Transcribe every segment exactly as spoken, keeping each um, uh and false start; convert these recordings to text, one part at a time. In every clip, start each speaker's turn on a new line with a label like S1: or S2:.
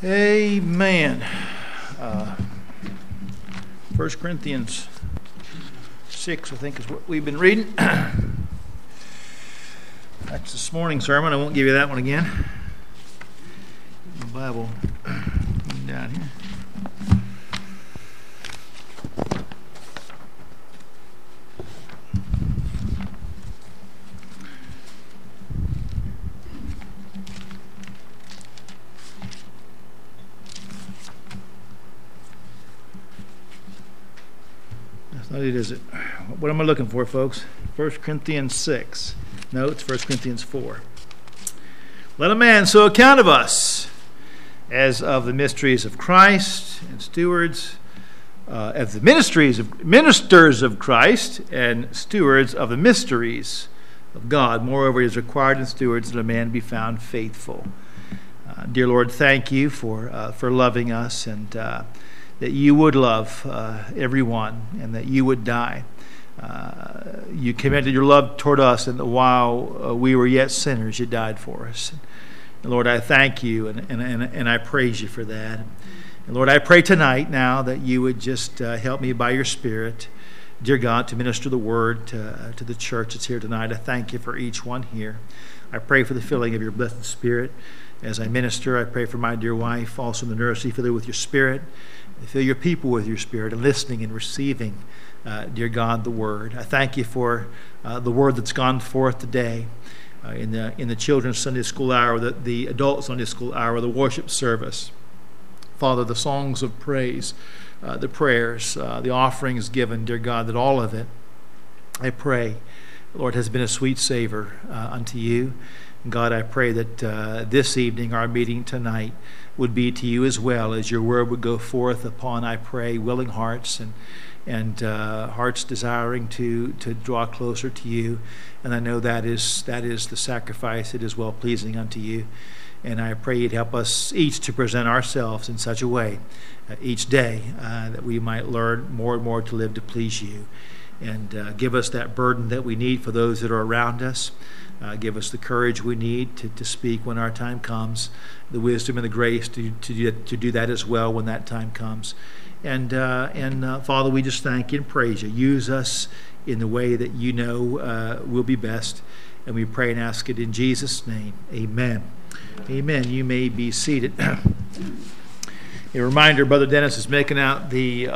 S1: Amen. Uh, First Corinthians six, I think, is what we've been reading. That's this morning's sermon. I won't give you that one again. The Bible down here. Not it, is it? What am I looking for, folks? First Corinthians six. No, it's First Corinthians four. Let a man so account of us as of the mysteries of Christ and stewards, uh, as the ministries of ministers of Christ and stewards of the mysteries of God. Moreover, it is required in stewards that a man be found faithful. Uh, dear Lord, thank you for uh, for loving us, and uh, that you would love uh, everyone, and that you would die. Uh, you commended your love toward us, and that while uh, we were yet sinners, you died for us. And Lord, I thank you, and, and, and, and I praise you for that. And Lord, I pray tonight now that you would just uh, help me by your Spirit, dear God, to minister the word to, uh, to the church that's here tonight. I thank you for each one here. I pray for the filling of your blessed Spirit as I minister. I pray for my dear wife, also in the nursery. Fill her with your Spirit. Fill your people with your Spirit, and listening and receiving, uh, dear God, the word. I thank you for uh, the word that's gone forth today uh, in the in the children's Sunday school hour, the, the adult Sunday school hour, the worship service. Father, the songs of praise, uh, the prayers, uh, the offerings given, dear God, that all of it, I pray, Lord, has been a sweet savor uh, unto you. And God, I pray that uh, this evening, our meeting tonight, would be to you as well, as your word would go forth upon, I pray, willing hearts and and uh, hearts desiring to to draw closer to you. And I know that is that is the sacrifice that is well pleasing unto you. And I pray you'd help us each to present ourselves in such a way uh, each day uh, that we might learn more and more to live to please you. And uh, give us that burden that we need for those that are around us. Uh, give us the courage we need to, to speak when our time comes, the wisdom and the grace to to do, to do that as well when that time comes. And uh, and uh, Father, we just thank you and praise you. Use us in the way that you know uh, will be best. And we pray and ask it in Jesus' name. Amen. Amen. Amen. You may be seated. A reminder, Brother Dennis is making out the, uh,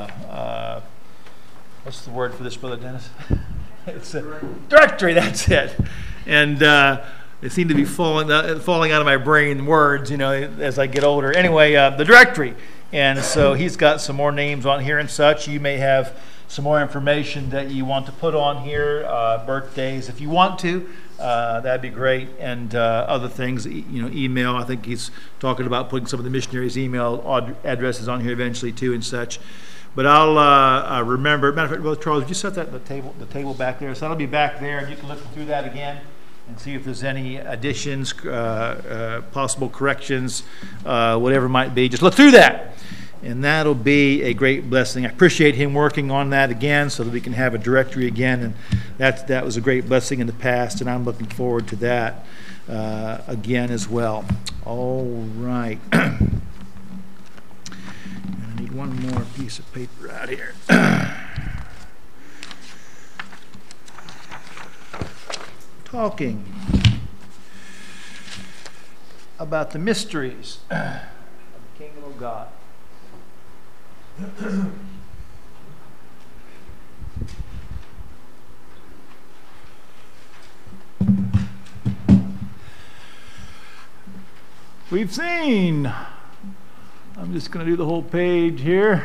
S1: uh, what's the word for this, Brother Dennis? It's a directory, that's it. And uh, they seem to be falling uh, falling out of my brain, words, you know, as I get older. Anyway, uh, the directory. And so he's got some more names on here and such. You may have some more information that you want to put on here, uh, birthdays, if you want to. Uh, that'd be great. And uh, other things, you know, email. I think he's talking about putting some of the missionaries' email addresses on here eventually too and such. But I'll uh, uh, remember. Matter of fact, Brother Charles, would you set that the table, the table back there? So that'll be back there, and you can look through that again and see if there's any additions, uh, uh, possible corrections, uh, whatever it might be. Just look through that, and that'll be a great blessing. I appreciate him working on that again, so that we can have a directory again. And that that was a great blessing in the past, and I'm looking forward to that uh, again as well. All right. One more piece of paper out here. Talking about the mysteries of the kingdom of God. We've seen. I'm just going to do the whole page here.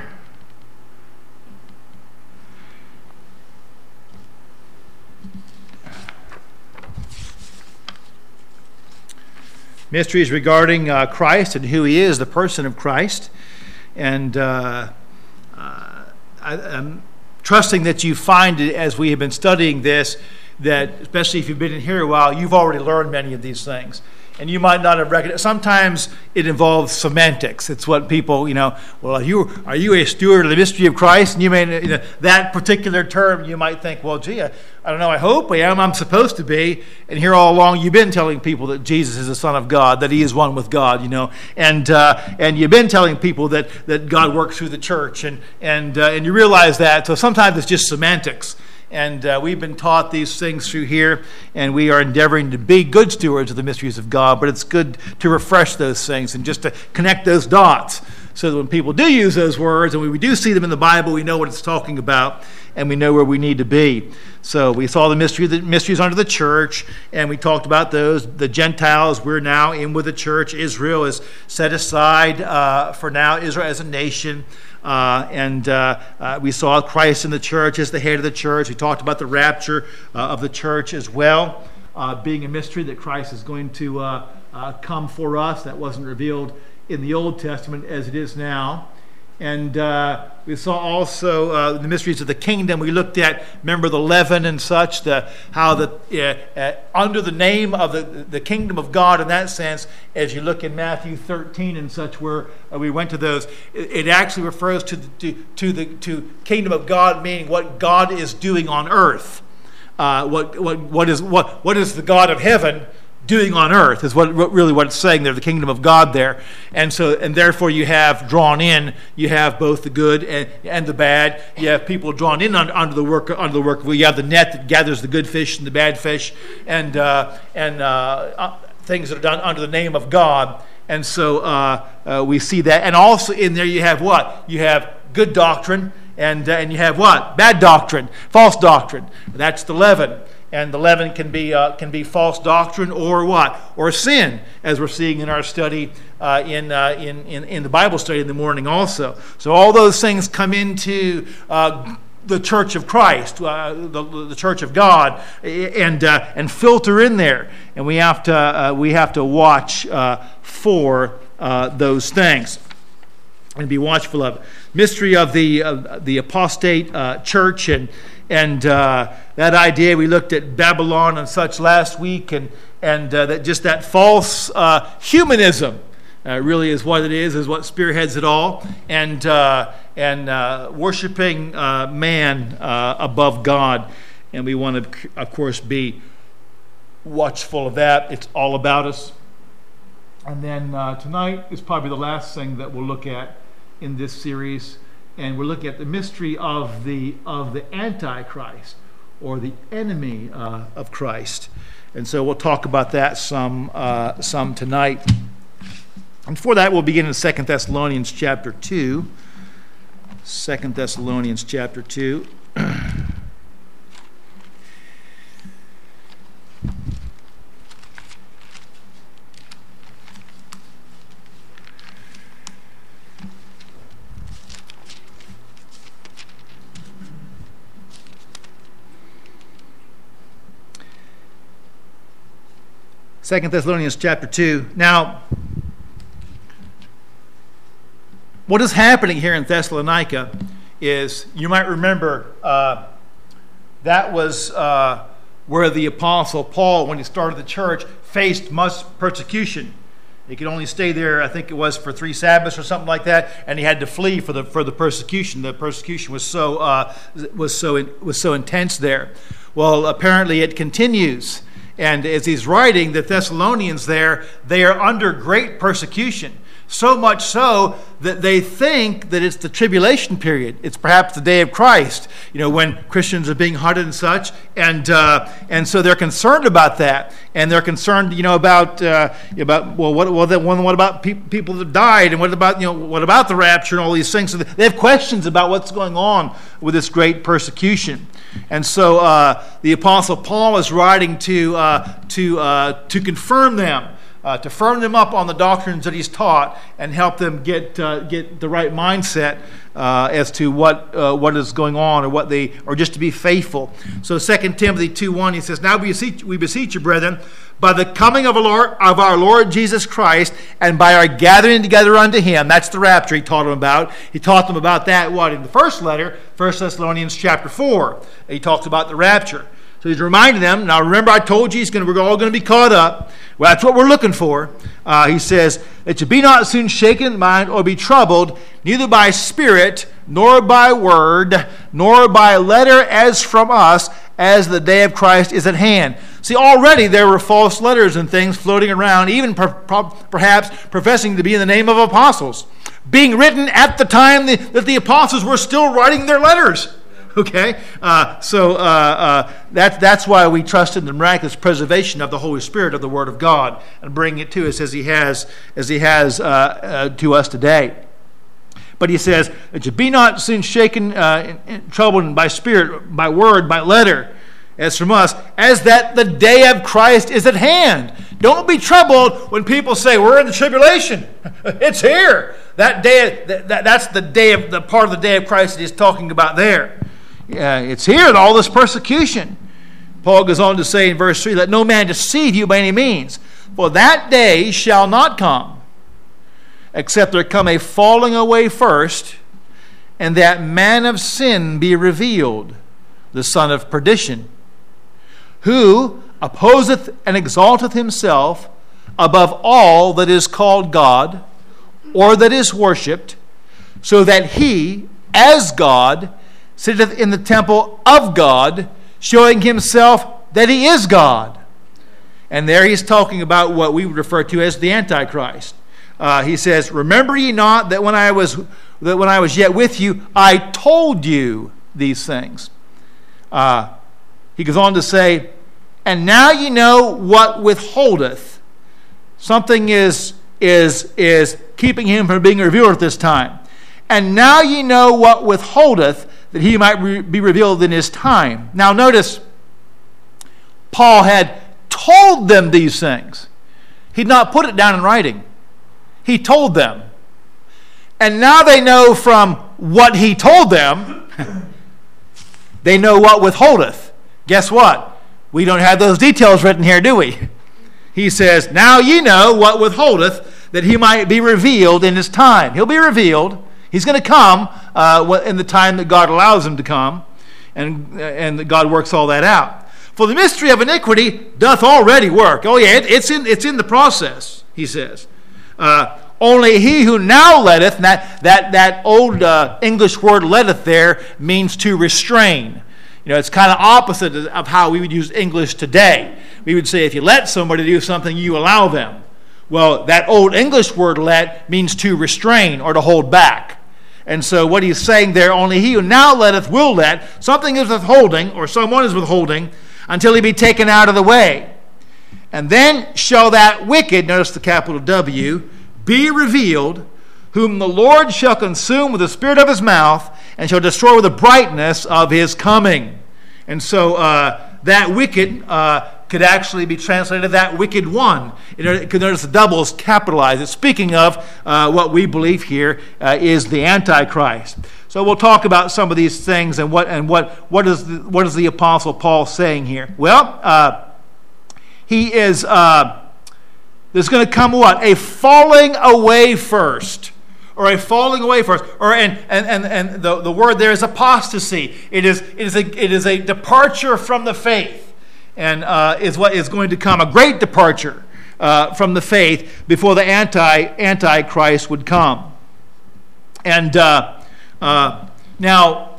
S1: Mysteries regarding uh, Christ and who he is, the person of Christ. And uh, uh, I, I'm trusting that you find it as we have been studying this, that especially if you've been in here a while, you've already learned many of these things. And you might not have recognized. Sometimes it involves semantics. It's what people, you know, well, are you are you a steward of the mystery of Christ? And you may, you know, that particular term, you might think, well, gee, I, I don't know, I hope I am. I'm supposed to be. And here all along, you've been telling people that Jesus is the Son of God, that he is one with God, you know. And uh, and you've been telling people that, that God works through the church. And, and, uh, and you realize that. So sometimes it's just semantics. And uh, we've been taught these things through here, and we are endeavoring to be good stewards of the mysteries of God, but it's good to refresh those things and just to connect those dots so that when people do use those words and when we do see them in the Bible, we know what it's talking about and we know where we need to be. So we saw the mystery, the mysteries under the church, and we talked about those. The Gentiles, we're now in with the church. Israel is set aside uh, for now, Israel as a nation. Uh, and uh, uh, we saw Christ in the church as the head of the church. We talked about the rapture uh, of the church as well, uh, being a mystery that Christ is going to uh, uh, come for us. That wasn't revealed in the Old Testament as it is now. And uh, we saw also uh, the mysteries of the kingdom. We looked at, remember, the leaven and such, the how the uh, uh, under the name of the, the kingdom of God in that sense, as you look in Matthew thirteen and such, where uh, we went to those, it, it actually refers to the, to, to the to kingdom of God, meaning what God is doing on earth. Uh, what what what is what what is the God of heaven doing on earth is what really what it's saying there, the kingdom of God there. And so, and therefore you have drawn in, you have both the good and, and the bad. You have people drawn in under, under the work, under the work. Well, you have the net that gathers the good fish and the bad fish, and uh, and uh, uh, things that are done under the name of God. And so uh, uh, we see that. And also in there you have what? You have good doctrine, and uh, and you have what? Bad doctrine, false doctrine. That's the leaven. And the leaven can be uh, can be false doctrine or what? Or sin, as we're seeing in our study uh, in, uh, in in in the Bible study in the morning also. So all those things come into uh, the Church of Christ, uh, the, the Church of God, and uh, and filter in there. And we have to uh, we have to watch uh, for uh, those things and be watchful of it. Mystery of the uh, the apostate uh, church and. And uh, that idea, we looked at Babylon and such last week, and and uh, that just that false uh, humanism uh, really is what it is, is what spearheads it all, and uh, and uh, worshiping uh, man uh, above God, and we want to, of course, be watchful of that. It's all about us. And then uh, tonight is probably the last thing that we'll look at in this series. And we're looking at the mystery of the of the Antichrist, or the enemy uh, of Christ. And so we'll talk about that some uh, some tonight. And for that, we'll begin in Second Thessalonians chapter two. Second Thessalonians chapter two. Second Thessalonians chapter two. Now, what is happening here in Thessalonica is, you might remember, uh, that was uh, where the Apostle Paul, when he started the church, faced much persecution. He could only stay there, I think it was for three Sabbaths or something like that, and he had to flee for the for the persecution. The persecution was so uh, was so was so intense there. Well, apparently it continues. And as he's writing, the Thessalonians there, they are under great persecution. So much so that they think that it's the tribulation period. It's perhaps the day of Christ, you know, when Christians are being hunted and such. And uh, and so they're concerned about that. And they're concerned, you know, about uh, about well, what well, what about pe- people that died, and what about you know what about the rapture and all these things. So they have questions about what's going on with this great persecution. And so uh, the Apostle Paul is writing to uh, to uh, to confirm them. Uh, to firm them up on the doctrines that he's taught and help them get uh, get the right mindset uh, as to what uh, what is going on, or what they, or just to be faithful. So Second Timothy two one, he says, "Now we beseech, we beseech you, brethren, by the coming of our, Lord, of our Lord Jesus Christ, and by our gathering together unto him." That's the rapture he taught them about. He taught them about that, what, in the first letter, First Thessalonians chapter four. He talks about the rapture. So he's reminding them, now remember I told you he's gonna, we're all going to be caught up. Well, that's what we're looking for. Uh, he says, that you be not soon shaken in mind or be troubled, neither by spirit, nor by word, nor by letter as from us, as the day of Christ is at hand. See, already there were false letters and things floating around, even per, per, perhaps professing to be in the name of apostles, being written at the time the, that the apostles were still writing their letters. Okay, uh, so uh, uh, that, that's why we trust in the miraculous preservation of the Holy Spirit of the Word of God and bringing it to us as He has, as He has uh, uh, to us today. But he says that you be not soon shaken, uh, in, in, troubled by spirit, by word, by letter, as from us, as that the day of Christ is at hand. Don't be troubled when people say we're in the tribulation. It's here. That day, that, that, that's the day of the part of the day of Christ that he's talking about there. Yeah, it's here in all this persecution. Paul goes on to say in verse three, let no man deceive you by any means, for that day shall not come, except there come a falling away first, and that man of sin be revealed, the son of perdition, who opposeth and exalteth himself above all that is called God, or that is worshipped, so that he, as God, sitteth in the temple of God, showing himself that he is God. And there he's talking about what we would refer to as the Antichrist. Uh, he says, remember ye not that when I was that when I was yet with you, I told you these things. Uh, he goes on to say, and now ye know what withholdeth. Something is, is, is keeping him from being revealed at this time. And now ye know what withholdeth, that he might re- be revealed in his time. Now notice, Paul had told them these things. He'd not put it down in writing. He told them. And now they know from what he told them, they know what withholdeth. Guess what? We don't have those details written here, do we? He says, now ye know what withholdeth, that he might be revealed in his time. He'll be revealed. He's going to come uh, in the time that God allows him to come, and, and that God works all that out. For the mystery of iniquity doth already work. Oh yeah, it, it's in it's in the process, he says. Uh, only he who now letteth, and that, that, that old uh, English word letteth there means to restrain. You know, it's kind of opposite of how we would use English today. We would say if you let somebody do something, you allow them. Well, that old English word let means to restrain or to hold back. And so what he's saying there, only he who now letteth will let, something is withholding, or someone is withholding, until he be taken out of the way. And then shall that wicked, notice the capital W, be revealed, whom the Lord shall consume with the spirit of his mouth, and shall destroy with the brightness of his coming. And so uh, that wicked uh, could actually be translated that wicked one. You know, notice the double is capitalized. It's speaking of uh, what we believe here uh, is the Antichrist. So we'll talk about some of these things and what and what what is the, what is the Apostle Paul saying here? Well, uh, he is. Uh, there's going to come what? A falling away first. Or a falling away first, or and and and, and the, the word there is apostasy. It is it is a it is a departure from the faith, and uh, is what is going to come, a great departure uh, from the faith before the anti antichrist would come. And uh, uh, now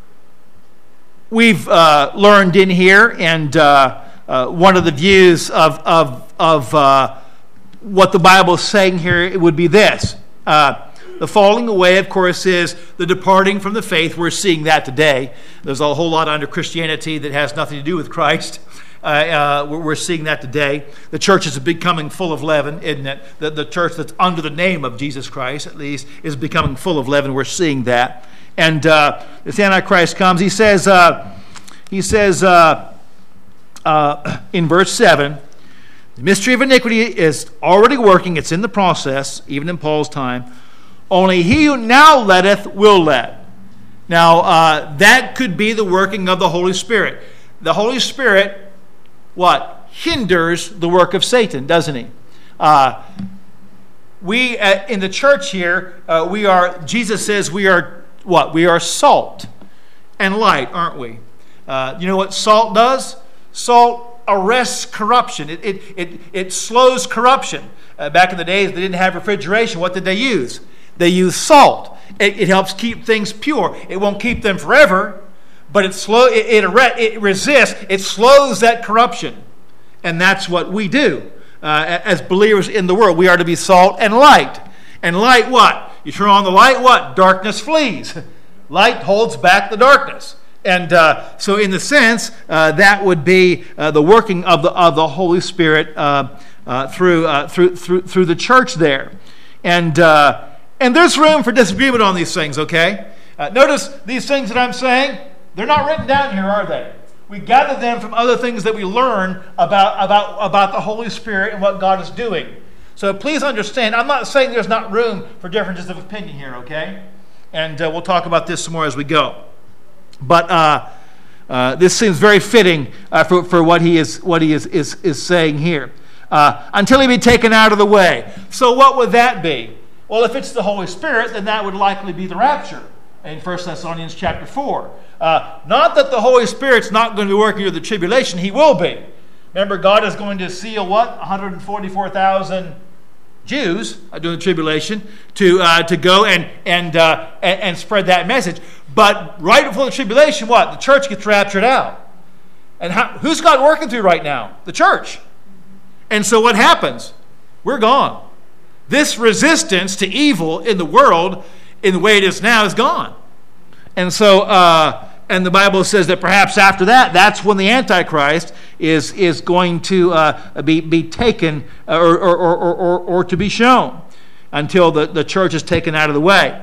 S1: we've uh, learned in here, and uh, uh, one of the views of of of uh, what the Bible is saying here, it would be this. Uh, The falling away, of course, is the departing from the faith. We're seeing that today. There's a whole lot under Christianity that has nothing to do with Christ. Uh, uh, we're seeing that today. The church is becoming full of leaven, isn't it? The, the church that's under the name of Jesus Christ, at least, is becoming full of leaven. We're seeing that. And uh, this Antichrist comes. He says, uh, he says uh, uh, in verse seven, the mystery of iniquity is already working. It's in the process, even in Paul's time. Only he who now letteth will let. Now, uh, that could be the working of the Holy Spirit. The Holy Spirit, what? Hinders the work of Satan, doesn't he? Uh, we, uh, in the church here, uh, we are, Jesus says we are, what? We are salt and light, aren't we? Uh, you know what salt does? Salt arrests corruption. It, it, it, it slows corruption. Uh, back in the days, they didn't have refrigeration. What did they use? They used salt. It, it helps keep things pure. It won't keep them forever, but it, slow, it, it, it resists. It slows that corruption. And that's what we do. Uh, as believers in the world, we are to be salt and light. And light what? You turn on the light, what? Darkness flees. Light holds back the darkness. And uh, so in the sense, uh, that would be uh, the working of the of the Holy Spirit uh, uh, through, uh, through through through the church there. And uh, and there's room for disagreement on these things, okay? Uh, notice these things that I'm saying, they're not written down here, are they? We gather them from other things that we learn about, about, about the Holy Spirit and what God is doing. So please understand, I'm not saying there's not room for differences of opinion here, okay? And uh, we'll talk about this some more as we go. But uh, uh, this seems very fitting uh, for, for what he is what he is, is, is saying here. Uh, until he be taken out of the way. So what would that be? Well, if it's the Holy Spirit, then that would likely be the rapture in First Thessalonians chapter four. Uh, not that the Holy Spirit's not going to be working through the tribulation. He will be. Remember, God is going to seal what? one hundred forty-four thousand Jews during the tribulation to uh, to go and and, uh, and and spread that message. But right before the tribulation, what? The church gets raptured out. And how, who's God working through right now? The church. And so what happens? We're gone. This resistance to evil in the world, in the way it is now, is gone. And so, uh, and the Bible says that perhaps after that, that's when the Antichrist is is going to uh, be be taken or or, or or or or to be shown until the, the church is taken out of the way.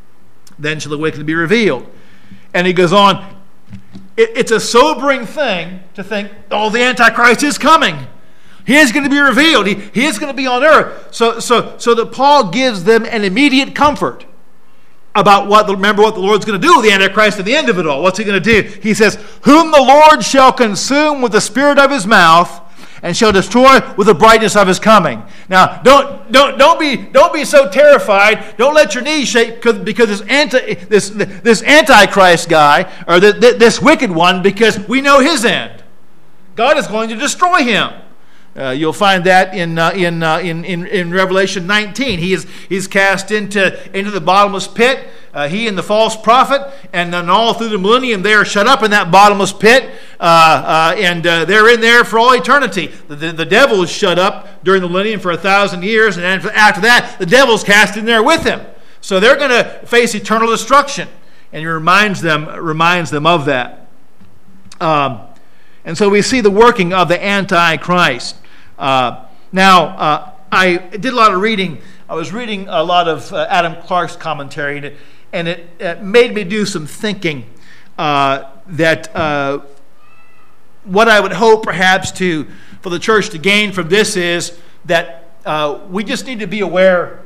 S1: Then shall the wicked be revealed. And he goes on. It, it's a sobering thing to think, oh, the Antichrist is coming. He is going to be revealed. He, he is going to be on earth. So, so, so that Paul gives them an immediate comfort about what, remember what the Lord's going to do with the Antichrist at the end of it all. What's he going to do? He says, whom the Lord shall consume with the spirit of his mouth and shall destroy with the brightness of his coming. Now, don't don't don't be don't be so terrified. Don't let your knees shake because this anti this this Antichrist guy or the, this wicked one, because we know his end. God is going to destroy him. Uh, you'll find that in uh, in, uh, in in in Revelation nineteen. He is he's cast into into the bottomless pit. Uh, he and the false prophet, and then all through the millennium, they are shut up in that bottomless pit, uh, uh, and uh, they're in there for all eternity. The, the, the devil is shut up during the millennium for a thousand years, and after that, the devil's cast in there with him. So they're going to face eternal destruction, and he reminds them reminds them of that. Um, and so we see the working of the Antichrist. Uh, now, uh, I did a lot of reading. I was reading a lot of uh, Adam Clarke's commentary, and it, and it, it made me do some thinking uh, that uh, what I would hope perhaps to for the church to gain from this is that uh, we just need to be aware,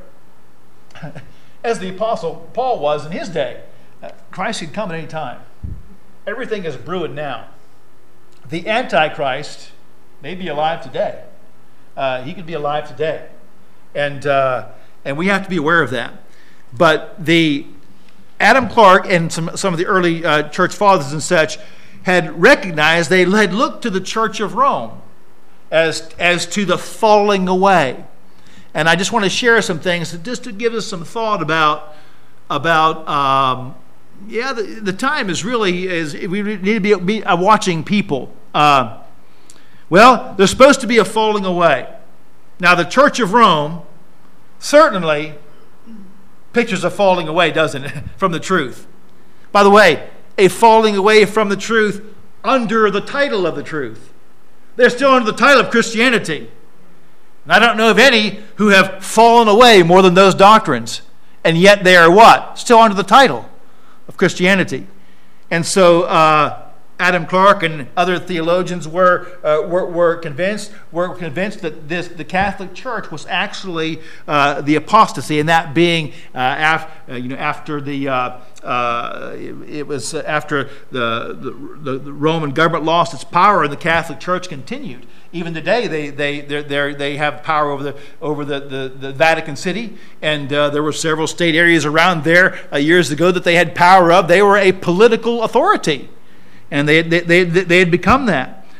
S1: as the Apostle Paul was in his day, uh, Christ could come at any time. Everything is brewing now. The Antichrist may be alive today. Uh, he could be alive today. And uh, and we have to be aware of that. But the Adam Clarke and some some of the early uh, church fathers and such had recognized, they had looked to the Church of Rome as as to the falling away. And I just want to share some things just to give us some thought about about um, yeah the, the time is really is we need to be, be a watching people. Uh, well, there's supposed to be a falling away. Now, the Church of Rome certainly pictures a falling away, doesn't it, from the truth? By the way, a falling away from the truth under the title of the truth. They're still under the title of Christianity. And I don't know of any who have fallen away more than those doctrines. And yet they are what? Still under the title of Christianity. And so uh, Adam Clarke and other theologians were, uh, were were convinced were convinced that this the Catholic Church was actually uh, the apostasy, and that being uh, af, uh, you know after the uh, uh, it, it was after the, the the Roman government lost its power and the Catholic Church continued. Even today, they they they they have power over the over the, the, the Vatican City, and uh, there were several state areas around there uh, years ago that they had power of. They were a political authority. And they, they they they had become that.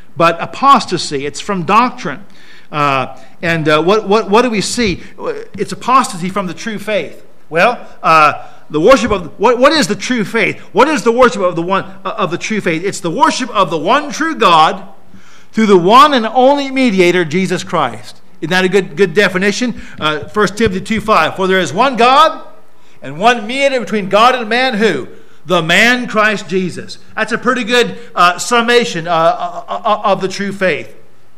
S1: but apostasy. It's from doctrine. Uh, and uh, what, what, what do we see? It's apostasy from the true faith. Well, uh, the worship of what, what is the true faith? What is the worship of the one of the true faith? It's the worship of the one true God through the one and only mediator, Jesus Christ. Isn't that a good good definition? Uh, First Timothy two five. For there is one God and one mediator between God and man, who? The man Christ Jesus. That's a pretty good uh, summation uh, uh, of the true faith.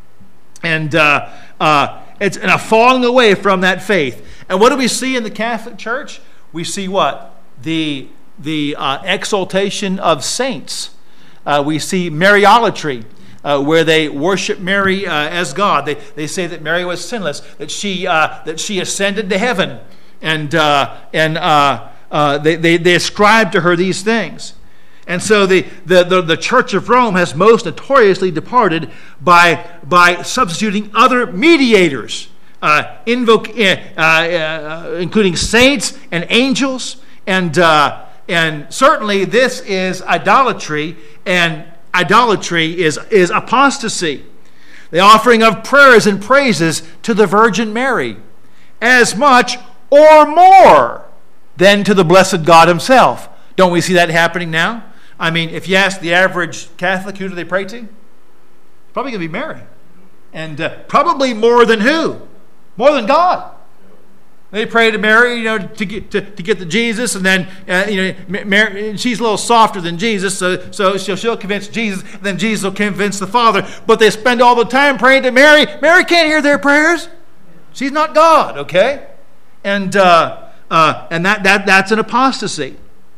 S1: And uh, uh, it's and a falling away from that faith. And what do we see in the Catholic Church? We see what? The, the uh, exaltation of saints. Uh, we see Mariolatry, uh, where they worship Mary uh, as God. They, they say that Mary was sinless, that she, uh, that she ascended to heaven. And, uh, and uh, uh, they, they, they ascribe to her these things. And so the, the, the, the Church of Rome has most notoriously departed by, by substituting other mediators, uh, invoke, uh, uh, including saints and angels. And, uh, and certainly this is idolatry, and idolatry is, is apostasy. The offering of prayers and praises to the Virgin Mary, as much or more than to the blessed God himself. Don't we see that happening now? I mean, if you ask the average Catholic, who do they pray to? Probably going to be Mary. And uh, probably more than who? More than God. They pray to Mary, you know, to get to, to get to Jesus, and then uh, you know, Mary, she's a little softer than Jesus, so so she'll, she'll convince Jesus, and then Jesus will convince the Father. But they spend all the time praying to Mary. Mary can't hear their prayers. She's not God, okay? And uh, uh, and that that that's an apostasy.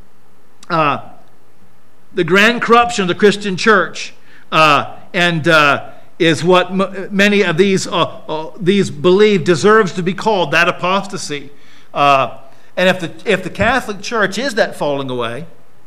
S1: Uh, the grand corruption of the Christian church, uh, and. Uh, is what m- many of these uh, uh, these believe deserves to be called that apostasy. Uh, and if the if the Catholic Church is that falling away,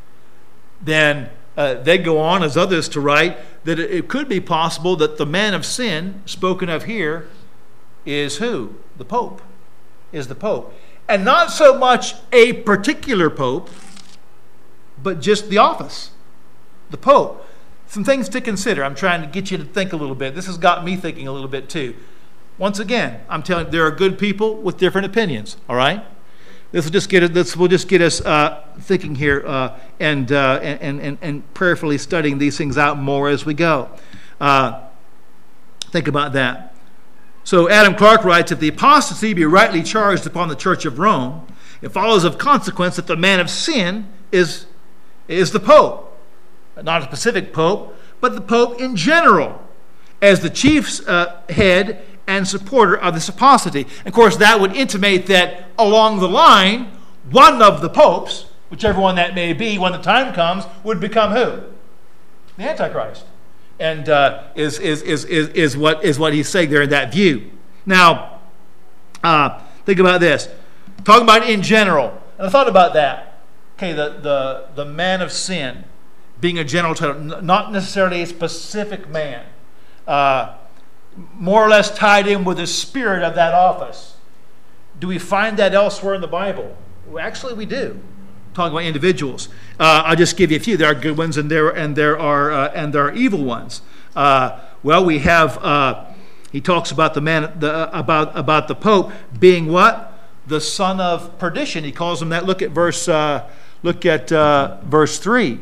S1: then uh, they go on, as others to write, that it, it could be possible that the man of sin spoken of here is who? The Pope. Is the Pope. And not so much a particular Pope, but just the office. The Pope. Some things to consider. I'm trying to get you to think a little bit. This has got me thinking a little bit too. Once again, I'm telling you, there are good people with different opinions. All right, this will just get this will just get us uh, thinking here uh, and, uh, and and and prayerfully studying these things out more as we go. Uh, think about that. So Adam Clarke writes, if the apostasy be rightly charged upon the Church of Rome, it follows of consequence that the man of sin is is the Pope. Not a specific pope, but the Pope in general, as the chief uh, head and supporter of this apostasy. Of course, that would intimate that along the line, one of the popes, whichever one that may be, when the time comes, would become who? The Antichrist. And uh, is, is, is, is, is, what, is what he's saying there in that view. Now, uh, think about this. Talking about in general. And I thought about that. Okay, the, the, the man of sin. Being a general title, not necessarily a specific man, uh, more or less tied in with the spirit of that office. Do we find that elsewhere in the Bible? Well, actually, we do. Talking about individuals, uh, I'll just give you a few. There are good ones, and there and there are uh, and there are evil ones. Uh, well, we have. Uh, he talks about the man, the, about about the Pope being what? The son of perdition. He calls him that. Look at verse. Uh, look at uh, verse three.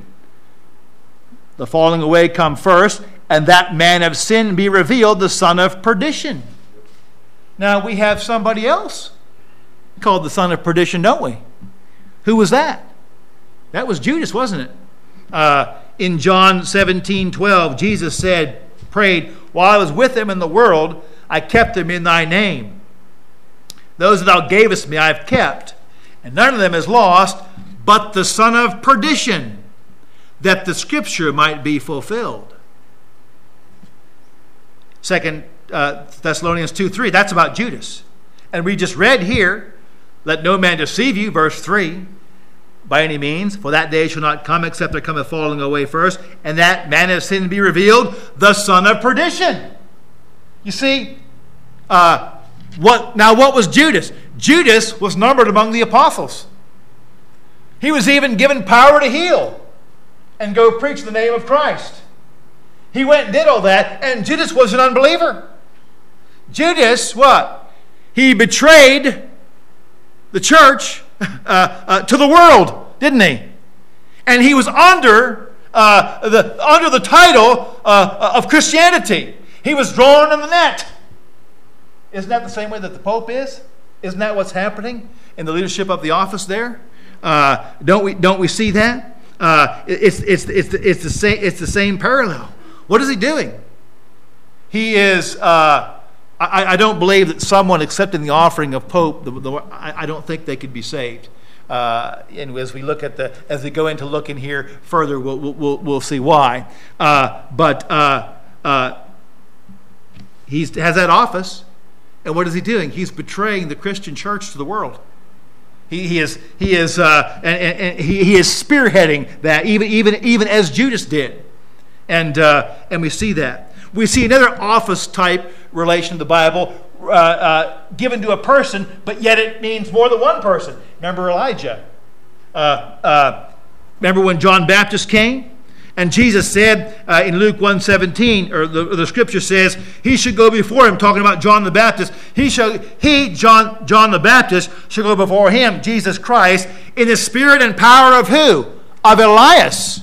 S1: The falling away come first, and that man of sin be revealed, the son of perdition. Now we have somebody else called the son of perdition, don't we? Who was that? That was Judas, wasn't it? Uh, in John seventeen twelve, Jesus said, prayed, while I was with them in the world, I kept them in thy name. Those that thou gavest me I have kept, and none of them is lost, but the son of perdition, that the scripture might be fulfilled. Second uh, Thessalonians two three, that's about Judas. And we just read here, let no man deceive you, verse three, by any means, for that day shall not come except there come a falling away first, and that man of sin be revealed, the son of perdition. You see, uh, what now what was Judas? Judas was numbered among the apostles. He was even given power to heal and go preach the name of Christ. He went and did all that, and Judas was an unbeliever. Judas, what? He betrayed the church uh, uh, to the world, didn't he? And he was under uh, the under the title uh, of Christianity. He was drawn in the net. Isn't that the same way that the Pope is? Isn't that what's happening in the leadership of the office there? Uh, don't we don't we see that? Uh, it's it's it's the, it's the same it's the same parallel. What is he doing? He is. Uh, I, I don't believe that someone accepting the offering of Pope. The, the, I, I don't think they could be saved. Uh, and as we look at the as we go into looking here further, we'll we'll we'll see why. Uh, but uh, uh, he has that office, and what is he doing? He's betraying the Christian church to the world. He, he is he is uh, and, and, and he, he is spearheading that, even even even as Judas did, and uh, and we see that. We see another office type relation in the Bible uh, uh, given to a person, but yet it means more than one person. Remember Elijah? Uh, uh, remember when John Baptist came? And Jesus said uh, in Luke one seventeen, or the, the scripture says, he should go before him, talking about John the Baptist. He, shall, he John, John the Baptist, should go before him, Jesus Christ, in the spirit and power of who? Of Elias,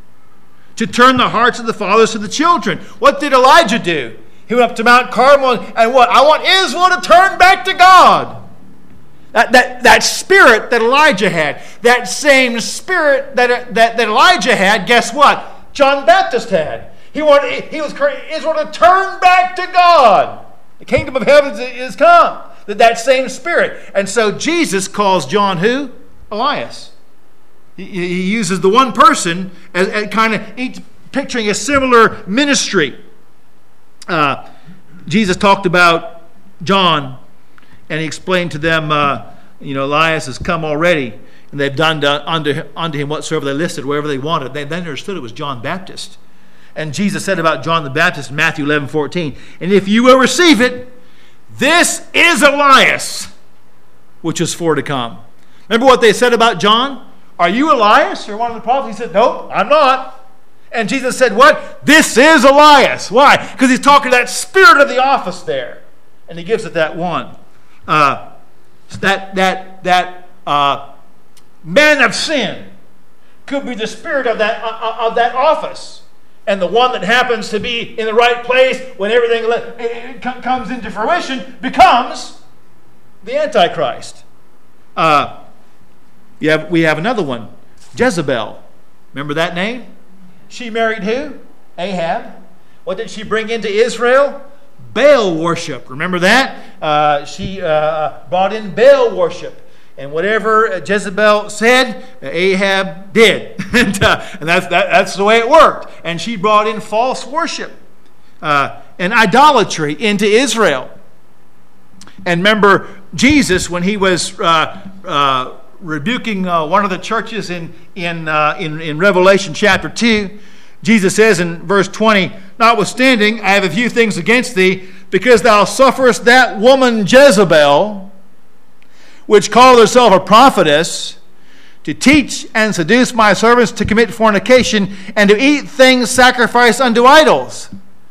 S1: to turn the hearts of the fathers to the children. What did Elijah do? He went up to Mount Carmel, and what? I want Israel to turn back to God. That, that, that spirit that Elijah had, that same spirit that, that, that Elijah had, guess what? John Baptist had. He wanted he was Israel to turn back to God. The kingdom of heaven is come. That, that same spirit. And so Jesus calls John who? Elias. He, he uses the one person as, as kind of each picturing a similar ministry. Uh, Jesus talked about John, and he explained to them, uh, you know, Elias has come already, and they've done to, unto, unto him whatsoever they listed, wherever they wanted. They then understood it was John Baptist. And Jesus said about John the Baptist in Matthew eleven fourteen, and if you will receive it, this is Elias, which is for to come. Remember what they said about John? Are you Elias or one of the prophets? He said, nope, I'm not. And Jesus said, what? This is Elias. Why? Because he's talking to that spirit of the office there. And he gives it that one. Uh, that that that uh, man of sin could be the spirit of that uh, of that office, and the one that happens to be in the right place when everything le- comes into fruition becomes the Antichrist. Uh, you have, we have another one, Jezebel. Remember that name? She married who? Ahab. What did she bring into Israel? Baal worship. Remember that? Uh, she uh, brought in Baal worship. And whatever Jezebel said, Ahab did. and uh, and that's, that, that's the way it worked. And she brought in false worship uh, and idolatry into Israel. And remember Jesus, when he was uh, uh, rebuking uh, one of the churches in, in, uh, in, in Revelation chapter two, Jesus says in verse twenty, notwithstanding, I have a few things against thee, because thou sufferest that woman Jezebel, which calleth herself a prophetess, to teach and seduce my servants to commit fornication, and to eat things sacrificed unto idols.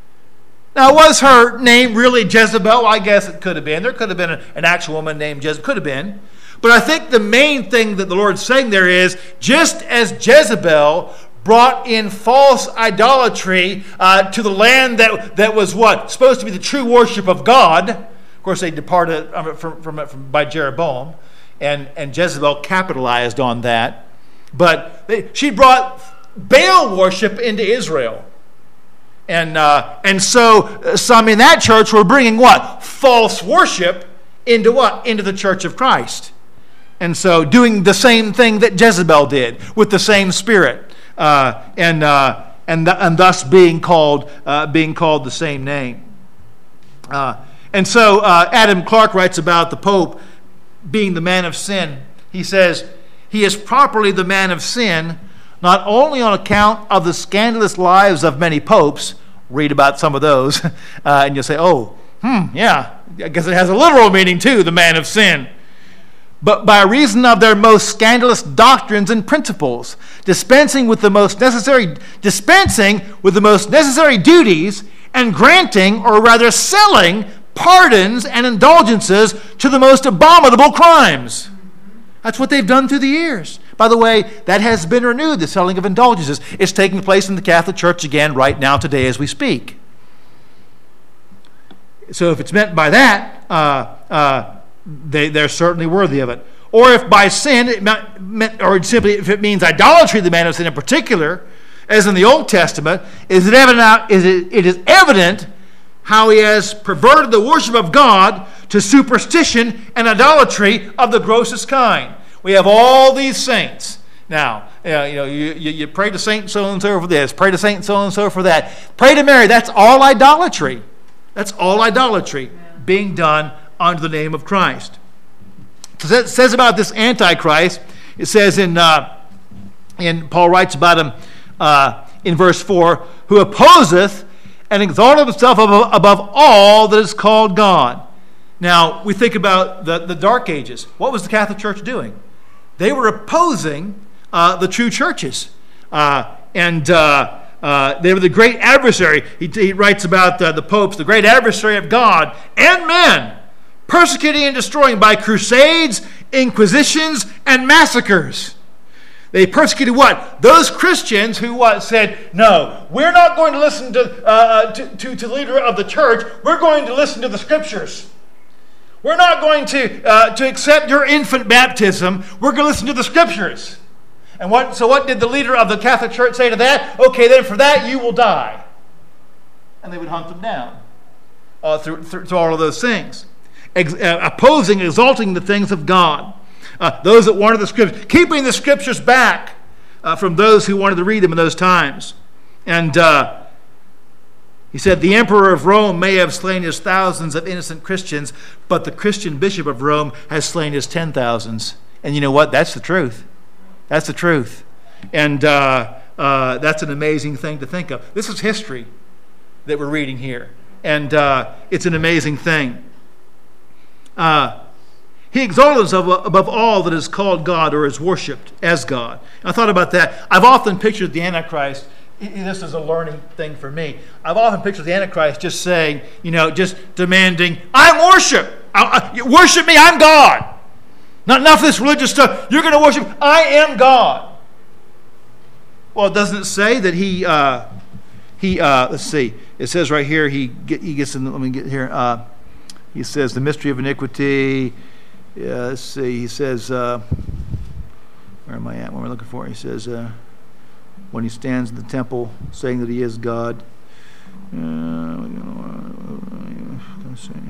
S1: Now, was her name really Jezebel? Well, I guess it could have been. There could have been a, an actual woman named Jezebel. Could have been. But I think the main thing that the Lord's saying there is, just as Jezebel brought in false idolatry uh, to the land that, that was what? Supposed to be the true worship of God. Of course, they departed from, from, from by Jeroboam, and, and Jezebel capitalized on that. But they, she brought Baal worship into Israel. And, uh, and so some in that church were bringing what? False worship into what? Into the church of Christ. And so doing the same thing that Jezebel did with the same spirit. Uh, and uh, and th- and thus being called uh, being called the same name. Uh, and so uh, Adam Clarke writes about the Pope being the man of sin. He says he is properly the man of sin, not only on account of the scandalous lives of many popes. Read about some of those, uh, and you'll say, "Oh, hmm, yeah, I guess it has a literal meaning too, the man of sin." but by reason of their most scandalous doctrines and principles, dispensing with the most necessary dispensing with the most necessary duties, and granting, or rather selling, pardons and indulgences to the most abominable crimes. That's what they've done through the years. By the way, that has been renewed, the selling of indulgences. It's taking place in the Catholic Church again right now, today, as we speak. So if it's meant by that, uh, uh, they, they're certainly worthy of it. Or if by sin, it meant, or simply if it means idolatry, the man of sin in particular, as in the Old Testament, is it evident, is it, it is evident how he has perverted the worship of God to superstition and idolatry of the grossest kind. We have all these saints. Now, uh, you know, you, you, you pray to Saint so-and-so for this, pray to Saint so-and-so for that. Pray to Mary. That's all idolatry. That's all idolatry being done under the name of Christ. So it says about this Antichrist, it says in, uh, in Paul writes about him uh, in verse four, who opposeth and exalteth himself above, above all that is called God. Now, we think about the, the Dark Ages. What was the Catholic Church doing? They were opposing uh, the true churches. Uh, and uh, uh, they were the great adversary. He, he writes about uh, the popes, the great adversary of God and men, persecuting and destroying by crusades, inquisitions, and massacres. They persecuted what? Those Christians who what, said, no, we're not going to listen to, uh, to, to, to the leader of the church. We're going to listen to the Scriptures. We're not going to, uh, to accept your infant baptism. We're going to listen to the Scriptures. And what? So what did the leader of the Catholic Church say to that? Okay, then for that you will die. And they would hunt them down uh, through, through, through all of those things. Ex- uh, opposing, exalting the things of God. Uh, those that wanted the Scriptures, keeping the Scriptures back uh, from those who wanted to read them in those times. And uh, he said, the emperor of Rome may have slain his thousands of innocent Christians, but the Christian bishop of Rome has slain his ten thousands. And you know what? That's the truth. That's the truth. And uh, uh, that's an amazing thing to think of. This is history that we're reading here. And uh, it's an amazing thing. Uh, He exalted himself above all that is called God or is worshipped as God. And I thought about that. I've often pictured the Antichrist. This is a learning thing for me. I've often pictured the Antichrist just saying, you know, just demanding, I worship. I, I, worship me, I'm God. Not enough of this religious stuff. You're going to worship, I am God. Well, doesn't it say that he, uh, he uh, let's see, it says right here, he, get, he gets in, let me get here, uh, he says the mystery of iniquity. Yeah, let's see. He says, uh, where am I at? What am I looking for? He says, uh, when he stands in the temple saying that he is God. Uh, let's see.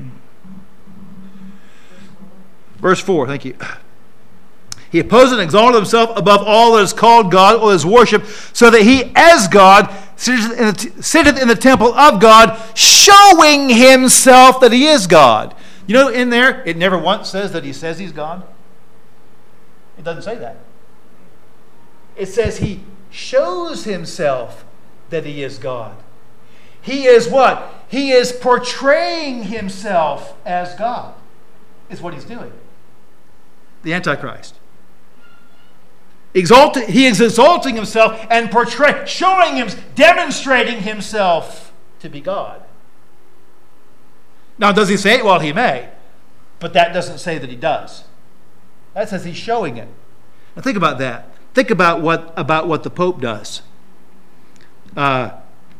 S1: Verse four, thank you. He opposed and exalted himself above all that is called God or is worshipped, so that he, as God, sitteth in, the, sitteth in the temple of God, showing himself that he is God. You know, in there, it never once says that he says he's God. It doesn't say that. It says he shows himself that he is God. He is what? He is portraying himself as God, is what he's doing. The Antichrist. Exalted, he is exalting himself and portray, showing him, demonstrating himself to be God. Now, does he say it? Well, he may. But that doesn't say that he does. That says he's showing it. Now, think about that. Think about what, about what the Pope does. Uh,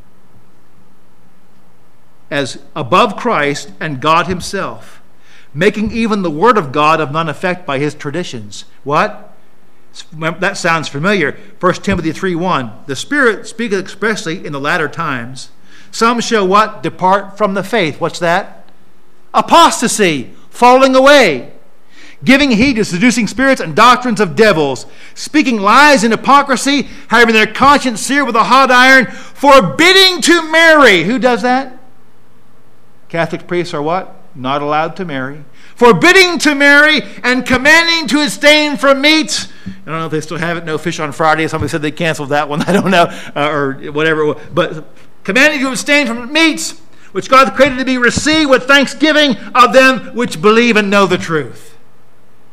S1: as above Christ and God himself, making even the Word of God of none effect by his traditions. What? That sounds familiar. First Timothy three one. The Spirit speaketh expressly in the latter times. Some shall what? Depart from the faith. What's that? Apostasy. Falling away. Giving heed to seducing spirits and doctrines of devils. Speaking lies in hypocrisy. Having their conscience seared with a hot iron. Forbidding to marry. Who does that? Catholic priests are what? Not allowed to marry. Forbidding to marry and commanding to abstain from meats. I don't know if they still have it. No fish on Friday. Somebody said they canceled that one. I don't know. Uh, or whatever it was. But commanding to abstain from meats, which God created to be received with thanksgiving of them which believe and know the truth.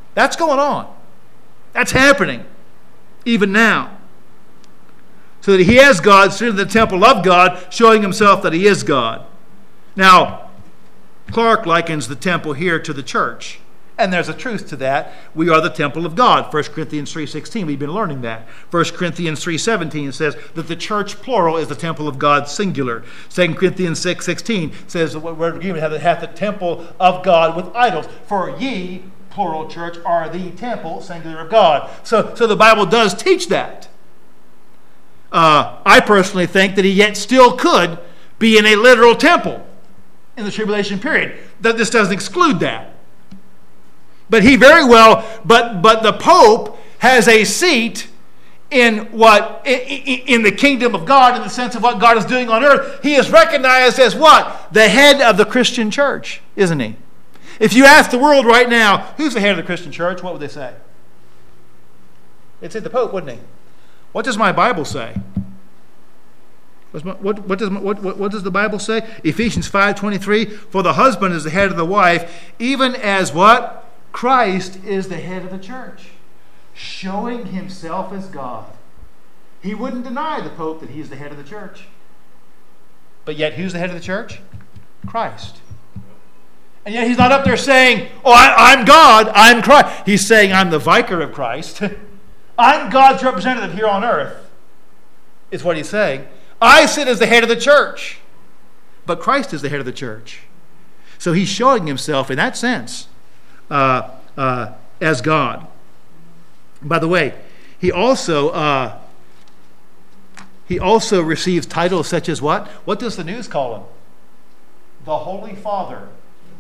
S1: That's going on. That's happening even now. So that he as God, sitting in the temple of God, showing himself that he is God. Now, Clark likens the temple here to the church. And there's a truth to that. We are the temple of God. First Corinthians three sixteen, we've been learning that. First Corinthians three seventeen says that the church plural is the temple of God singular. Second Corinthians six sixteen says that we're agreement hath, hath the temple of God with idols. For ye, plural church, are the temple singular of God. So, so the Bible does teach that. Uh, I personally think that he yet still could be in a literal temple in the tribulation period. That this doesn't exclude that. But he very well, but but the Pope has a seat in what in, in the kingdom of God, in the sense of what God is doing on earth. He is recognized as what? The head of the Christian church, isn't he? If you ask the world right now, who's the head of the Christian church, what would they say? They'd say the Pope, wouldn't he? What does my Bible say? What, what, what, does, what, what, what does the Bible say? Ephesians five twenty-three, for the husband is the head of the wife, even as what? Christ is the head of the church, showing himself as God. He wouldn't deny the Pope that he's the head of the church. But yet, who's the head of the church? Christ. And yet he's not up there saying, oh, I, I'm God, I'm Christ. He's saying, I'm the vicar of Christ. I'm God's representative here on earth, is what he's saying. I sit as the head of the church, but Christ is the head of the church. So he's showing himself in that sense uh, uh, as God. By the way, he also uh, he also receives titles such as what? What does the news call him? The Holy Father.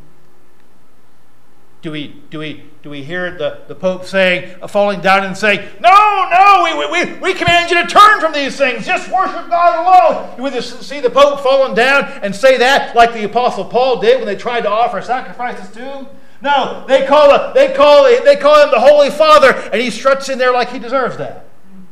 S1: Do we do we do we hear the, the Pope saying, uh, falling down and saying, no, no, we, we we command you to turn from these things. Just worship God alone. You would see the Pope falling down and say that like the Apostle Paul did when they tried to offer sacrifices to him? No, they call a, they call a, they call him the Holy Father, and he struts in there like he deserves that.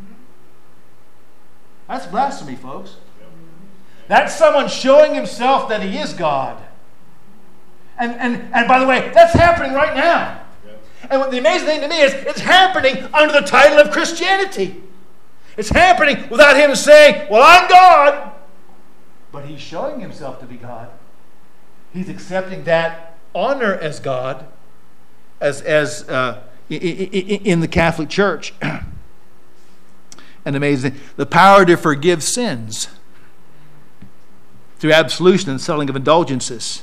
S1: That's blasphemy, folks. That's someone showing himself that he is God. And, and, and by the way, that's happening right now. And what the amazing thing to me is, it's happening under the title of Christianity. It's happening without him saying, well, I'm God. But he's showing himself to be God. He's accepting that honor as God as, as uh, in the Catholic Church. And amazing, the power to forgive sins through absolution and selling of indulgences.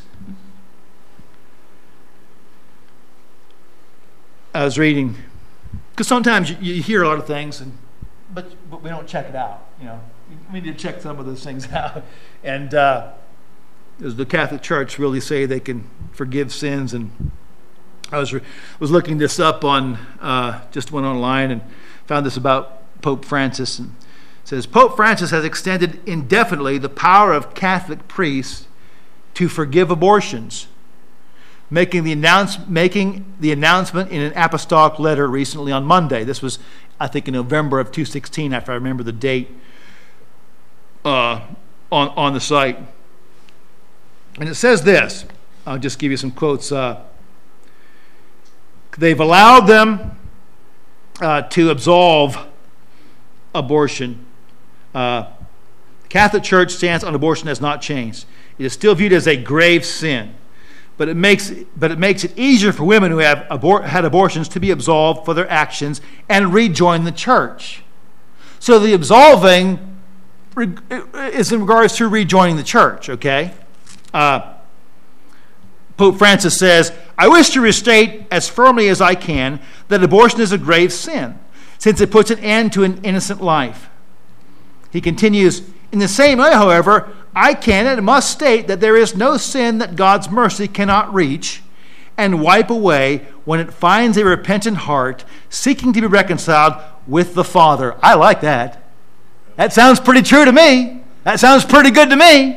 S1: I was reading, because sometimes you, you hear a lot of things, and but but we don't check it out. You know, we need to check some of those things out. And uh, does the Catholic Church really say they can forgive sins? And I was re- was looking this up on uh, just went online and found this about Pope Francis, and it says Pope Francis has extended indefinitely the power of Catholic priests to forgive abortions, making the announce making the announcement in an apostolic letter recently on Monday. This was, I think, in November of two sixteen, after I remember the date uh, on on the site. And it says this. I'll just give you some quotes. Uh, they've allowed them uh, to absolve abortion. Uh, the Catholic Church stance on abortion has not changed. It is still viewed as a grave sin. But it makes but it makes it easier for women who have abor- had abortions to be absolved for their actions and rejoin the church. So the absolving re- is in regards to rejoining the church, okay? Uh, Pope Francis says, I wish to restate as firmly as I can that abortion is a grave sin, since it puts an end to an innocent life. He continues, in the same way, however, I can and must state that there is no sin that God's mercy cannot reach and wipe away when it finds a repentant heart seeking to be reconciled with the Father. I like that. That sounds pretty true to me. That sounds pretty good to me.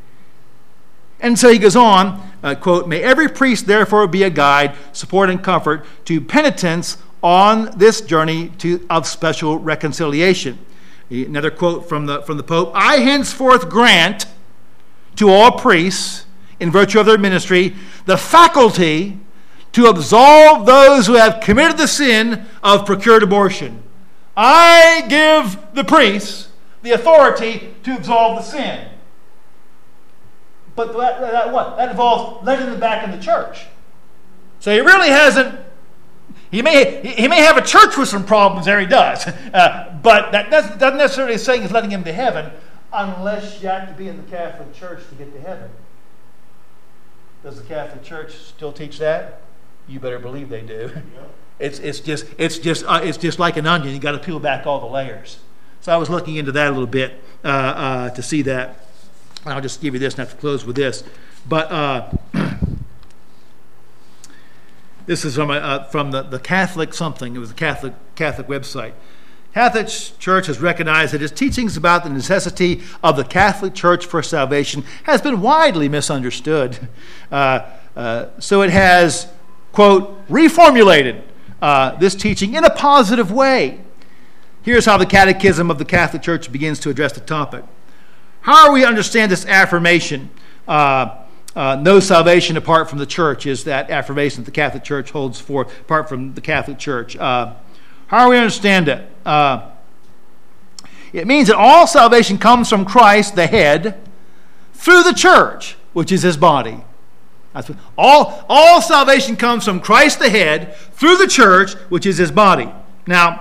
S1: And so he goes on, uh, quote, may every priest therefore be a guide, support, and comfort to penitents on this journey to, of special reconciliation. Another quote from the from the Pope, I henceforth grant to all priests, in virtue of their ministry, the faculty to absolve those who have committed the sin of procured abortion. I give the priests the authority to absolve the sin. But that, that what? That involves letting them back in the church. So he really hasn't. He may he may have a church with some problems there. He does, uh, but that doesn't, doesn't necessarily say he's letting him to heaven, unless you have to be in the Catholic Church to get to heaven. Does the Catholic Church still teach that? You better believe they do. Yeah. It's it's just it's just uh, it's just like an onion. You got to peel back all the layers. So I was looking into that a little bit uh, uh, to see that. And I'll just give you this, and I have to close with this. But uh, this is from a, uh, from the, the Catholic something. It was a Catholic Catholic website. Catholic Church has recognized that its teachings about the necessity of the Catholic Church for salvation has been widely misunderstood. Uh, uh, so it has, quote, reformulated uh, this teaching in a positive way. Here's how the Catechism of the Catholic Church begins to address the topic. How do we understand this affirmation? Uh, uh, no salvation apart from the Church is that affirmation that the Catholic Church holds forth apart from the Catholic Church. Uh, how do we understand it? Uh, it means that all salvation comes from Christ, the head, through the church, which is his body. That's what, all, all salvation comes from Christ, the head, through the church, which is his body. Now,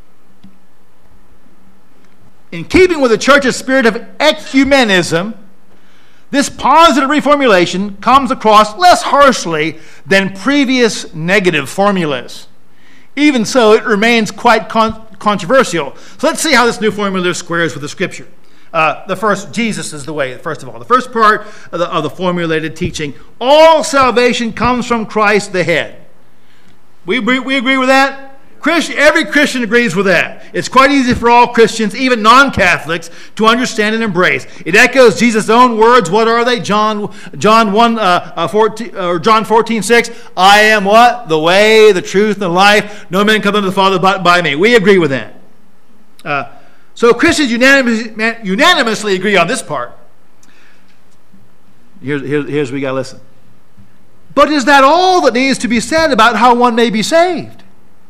S1: in keeping with the church's spirit of ecumenism, this positive reformulation comes across less harshly than previous negative formulas. Even so, it remains quite con- controversial. So let's see how this new formula squares with the Scripture. Uh, the first, Jesus is the way, first of all. The first part of the, of the formulated teaching, all salvation comes from Christ the head. We, we, we agree with that? Christian, every Christian agrees with that. It's quite easy for all Christians, even non-Catholics, to understand and embrace. It echoes Jesus' own words. What are they? John, John one, uh, uh, fourteen, or John fourteen six. I am what? The way, the truth, and the life. No man comes unto the Father but by me. We agree with that. Uh, so Christians unanimously, unanimously agree on this part. Here's, here's, here's where we got to listen. But is that all that needs to be said about how one may be saved?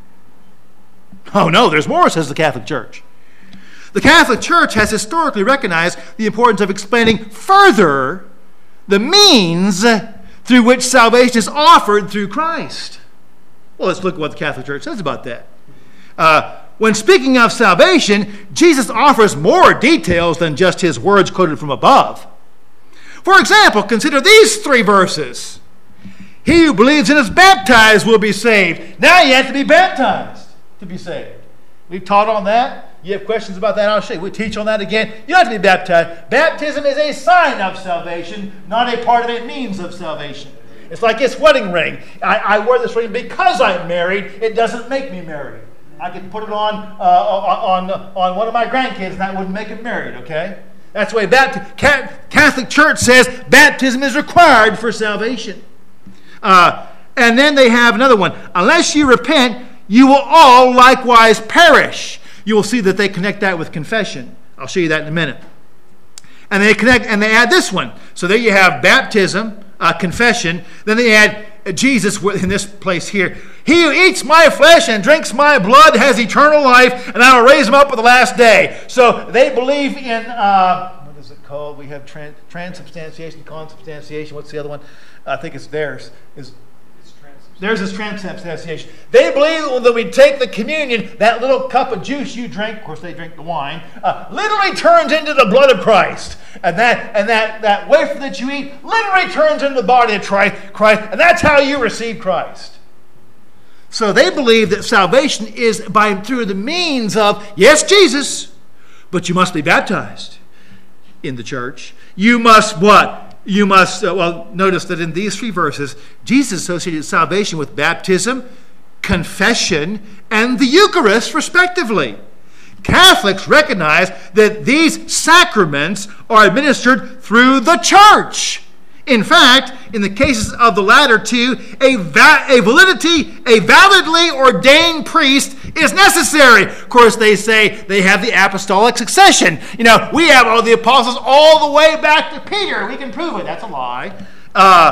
S1: Oh no, there's more, says the Catholic Church. The Catholic Church has historically recognized the importance of explaining further the means through which salvation is offered through Christ. Well, let's look at what the Catholic Church says about that. Uh, when speaking of salvation, Jesus offers more details than just his words quoted from above. For example, consider these three verses. He who believes and is baptized will be saved. Now you have to be baptized to be saved. We've taught on that. You have questions about that, I'll show you. We teach on that again. You don't have to be baptized. Baptism is a sign of salvation, not a part of a means of salvation. It's like this wedding ring. I, I wear this ring because I'm married. It doesn't make me married. I could put it on, uh, on, on one of my grandkids and that wouldn't make them married, okay? That's the way Baptist, Catholic Church says baptism is required for salvation. Uh, and then they have another one. Unless you repent, you will all likewise perish. You will see that they connect that with confession. I'll show you that in a minute. And they connect, and they add this one. So there you have baptism, uh, confession. Then they add Jesus in this place here. He who eats my flesh and drinks my blood has eternal life, and I will raise him up at the last day. So they believe in, uh, what is it called? We have trans, transubstantiation, consubstantiation. What's the other one? I think it's theirs. Is There's this transubstantiation. They believe that when we take the communion, that little cup of juice you drink, of course they drink the wine, uh, literally turns into the blood of Christ. And that and that, that wafer that you eat literally turns into the body of Christ, and that's how you receive Christ. So they believe that salvation is by through the means of, yes, Jesus, but you must be baptized in the church. You must what? You must, uh, well, notice that in these three verses, Jesus associated salvation with baptism, confession, and the Eucharist, respectively. Catholics recognize that these sacraments are administered through the church. In fact, in the cases of the latter two, a, va- a validity, a validly ordained priest is necessary. Of course, they say they have the apostolic succession. You know, we have all the apostles all the way back to Peter. We can prove it. That's a lie. Uh,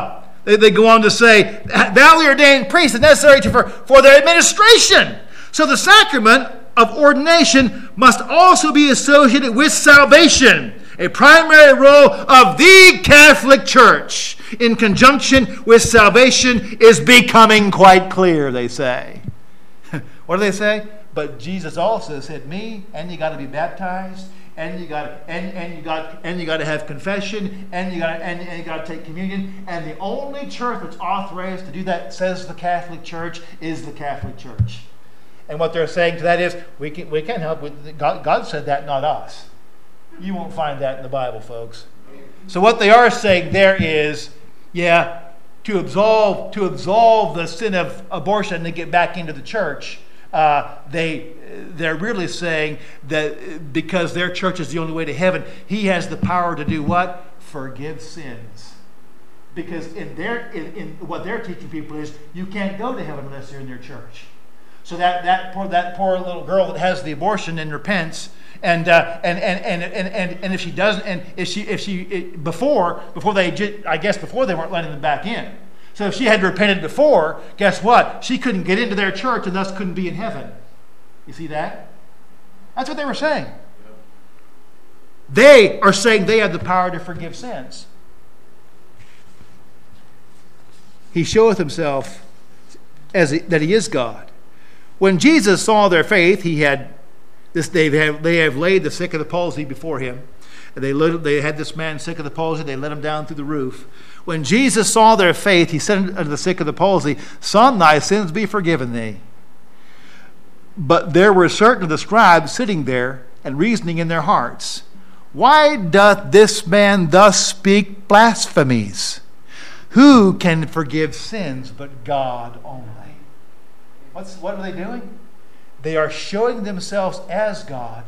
S1: they, they go on to say, validly ordained priests is necessary to, for, for their administration. So the sacrament of ordination must also be associated with salvation, a primary role of the Catholic Church in conjunction with salvation is becoming quite clear, they say. What do they say? But Jesus also said, me, and you got to be baptized, and you got and and you got and you got to have confession, and you got and, and you got to take communion. And the only church that's authorized to do that, says the Catholic Church, is the Catholic Church. And what they're saying to that is, we can we can't help with God. God said that, not us. You won't find that in the Bible, folks. So what they are saying there is, yeah, to absolve to absolve the sin of abortion and get back into the church. Uh, they they're really saying that because their church is the only way to heaven, he has the power to do what? Forgive sins. Because in their in, in what they're teaching people is you can't go to heaven unless you're in their church. So that that poor that poor little girl that has the abortion and repents, and uh, and, and, and and and and if she doesn't, and if she if she it, before before they I guess before they weren't letting them back in. So if she had repented before, guess what? She couldn't get into their church and thus couldn't be in heaven. You see that? That's what they were saying. Yep. They are saying they have the power to forgive sins. He showeth himself as he, that he is God. When Jesus saw their faith, he had this. They have they have laid the sick of the palsy before him. They let, they had this man sick of the palsy. They let him down through the roof. When Jesus saw their faith, he said unto the sick of the palsy, Son, thy sins be forgiven thee. But there were certain of the scribes sitting there and reasoning in their hearts, Why doth this man thus speak blasphemies? Who can forgive sins but God only? What's, what are they doing? They are showing themselves as God.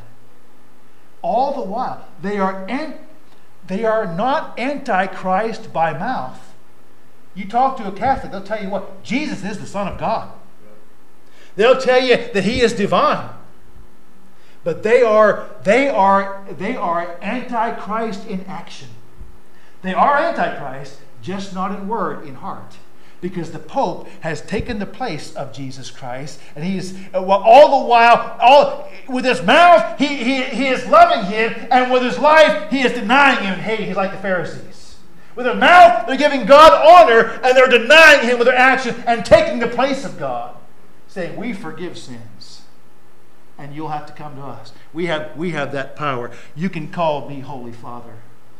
S1: All the while, they are an, they are not antichrist by mouth. You talk to a Catholic, they'll tell you what? Jesus is the Son of God. They'll tell you that he is divine. But they are they are they are antichrist in action. They are antichrist, just not in word, in heart. Because the Pope has taken the place of Jesus Christ, and he is well, all the while, all with his mouth, he, he, he is loving him, and with his life, he is denying him. Hey, he's like the Pharisees. With their mouth, they're giving God honor, and they're denying him with their action and taking the place of God, saying, "We forgive sins, and you'll have to come to us. We have we have that power. You can call me Holy Father."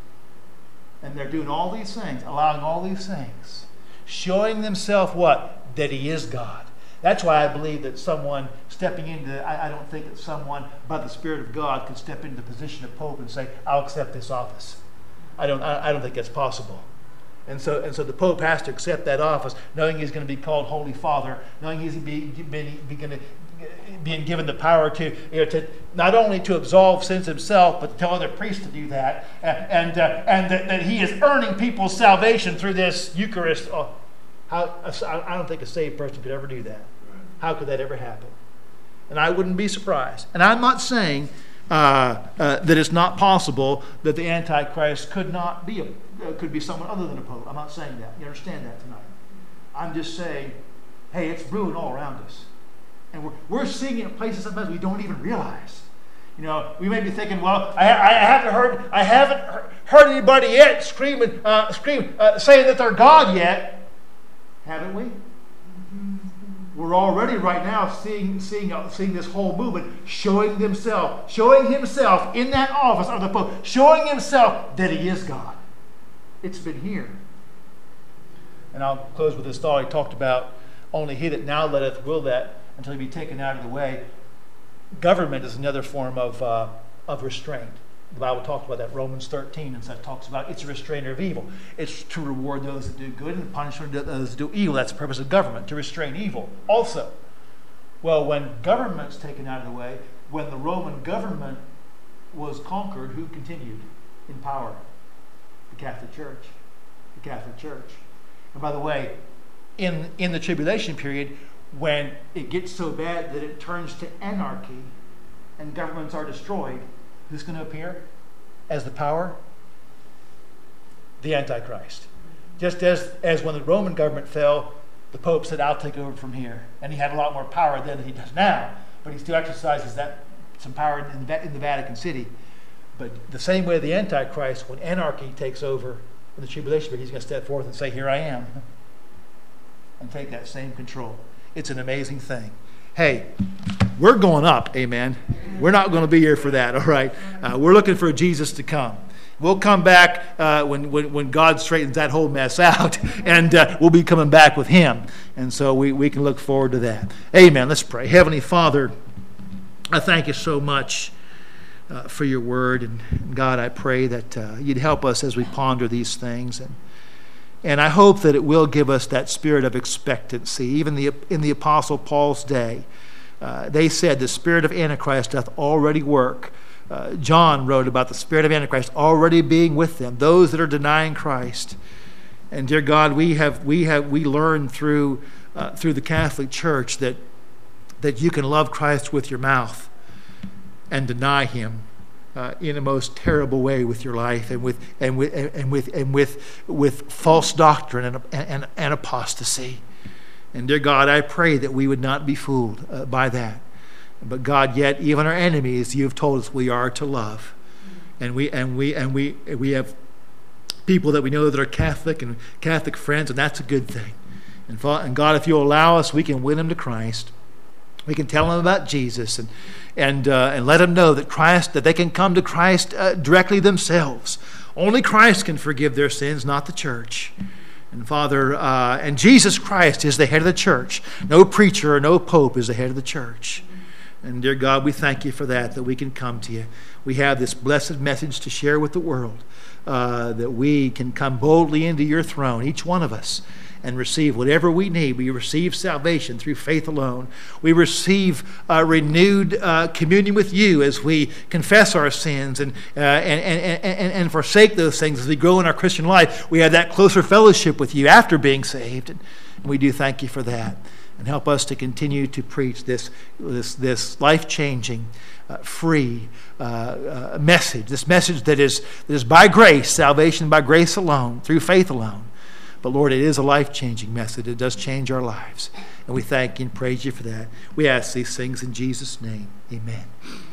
S1: And they're doing all these things, allowing all these things. Showing themselves what? That he is God. That's why I believe that someone stepping into, I, I don't think that someone by the Spirit of God could step into the position of Pope and say, I'll accept this office. I don't I, I don't think that's possible. And so and so the Pope has to accept that office, knowing he's going to be called Holy Father, knowing he's be, be, be going to being given the power to, you know, to not only to absolve sins himself, but to tell other priests to do that, and uh, and that, that he is earning people's salvation through this Eucharist. Oh, how I don't think a saved person could ever do that. How could that ever happen? And I wouldn't be surprised. And I'm not saying uh, uh, that it's not possible that the Antichrist could not be a, uh, could be someone other than a pope. I'm not saying that. You understand that tonight? I'm just saying, hey, it's brewing all around us. And we're, we're seeing it in places sometimes we don't even realize. You know, we may be thinking, well, I, I haven't heard, I haven't heard anybody yet screaming, uh, scream, uh, saying that they're God yet, haven't we? We're already right now seeing, seeing, uh, seeing this whole movement showing themselves, showing himself in that office of the Pope, showing himself that he is God. It's been here. And I'll close with this thought. He talked about only he that now letteth will that until he be taken out of the way. Government is another form of uh, of restraint. The Bible talks about that. Romans thirteen and such talks about it's a restrainer of evil. It's to reward those that do good and punish those that do evil. That's the purpose of government, to restrain evil. Also, well, when government's taken out of the way, when the Roman government was conquered, who continued in power? The Catholic Church. The Catholic Church. And by the way, in in the tribulation period, when it gets so bad that it turns to anarchy and governments are destroyed, who's going to appear as the power? The Antichrist. just as, as when the Roman government fell, the Pope said, I'll take over from here. And he had a lot more power then than he does now. But he still exercises that some power in the, in the Vatican City. But the same way the Antichrist, when anarchy takes over in the tribulation period, he's going to step forth and say, here I am. And take that same control. It's an amazing thing. Hey, we're going up, amen. We're not going to be here for that, all right? Uh, we're looking for Jesus to come. We'll come back uh, when, when when God straightens that whole mess out, and uh, we'll be coming back with him. And so we, we can look forward to that. Amen. Let's pray. Heavenly Father, I thank you so much uh, for your word. And God, I pray that uh, you'd help us as we ponder these things. And and I hope that it will give us that spirit of expectancy. Even the, in the Apostle Paul's day, uh, they said the spirit of Antichrist doth already work. Uh, John wrote about the spirit of Antichrist already being with them, those that are denying Christ. And dear God, we have we have we learned through uh, through the Catholic Church that that you can love Christ with your mouth and deny him uh, in a most terrible way with your life, and with and with and with and with with false doctrine and and, and apostasy. And dear God, I pray that we would not be fooled uh, by that. But God, yet even our enemies, you've told us we are to love, and we and we and we we have people that we know that are Catholic and Catholic friends, and that's a good thing. And, and God, if you'll allow us, we can win them to Christ. We can tell them about Jesus, and and uh, and let them know that Christ, that they can come to Christ uh, directly themselves. Only Christ can forgive their sins, not the church. And Father, uh, and Jesus Christ is the head of the church. No preacher or no pope is the head of the church. And dear God, we thank you for that, that we can come to you. We have this blessed message to share with the world, uh, that we can come boldly into your throne, each one of us, and receive whatever we need. We receive salvation through faith alone. We receive uh, renewed uh, communion with you as we confess our sins and, uh, and, and, and, and forsake those things. As we grow in our Christian life, we have that closer fellowship with you after being saved. And we do thank you for that. And help us to continue to preach this this, this life-changing, uh, free uh, uh, message. This message that is that is by grace, salvation by grace alone, through faith alone. But Lord, it is a life-changing message. It does change our lives. And we thank you and praise you for that. We ask these things in Jesus' name. Amen.